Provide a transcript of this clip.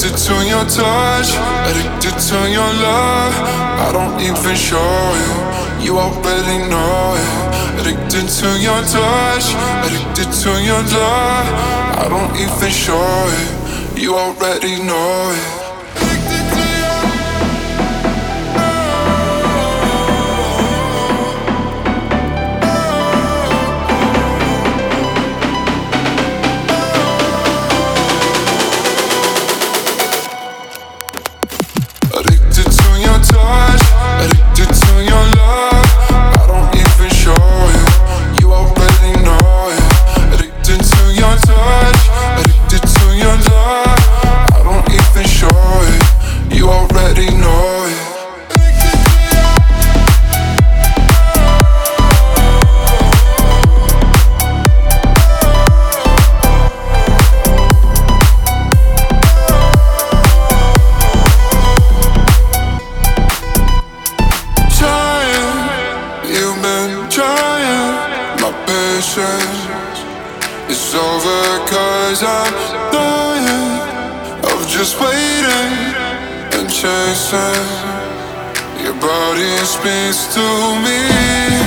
Addicted to your touch, addicted to your love. I don't even show it, you already know it. Addicted to your touch, addicted to your love. I don't even show it, you already know it. Addicted to your touch, addicted to your love. I don't even show it, you already know it. Addicted to your touch, addicted to your love. I don't even show it, you already know it. It's over 'cause I'm dying of just waiting and chasing. Your body speaks to me.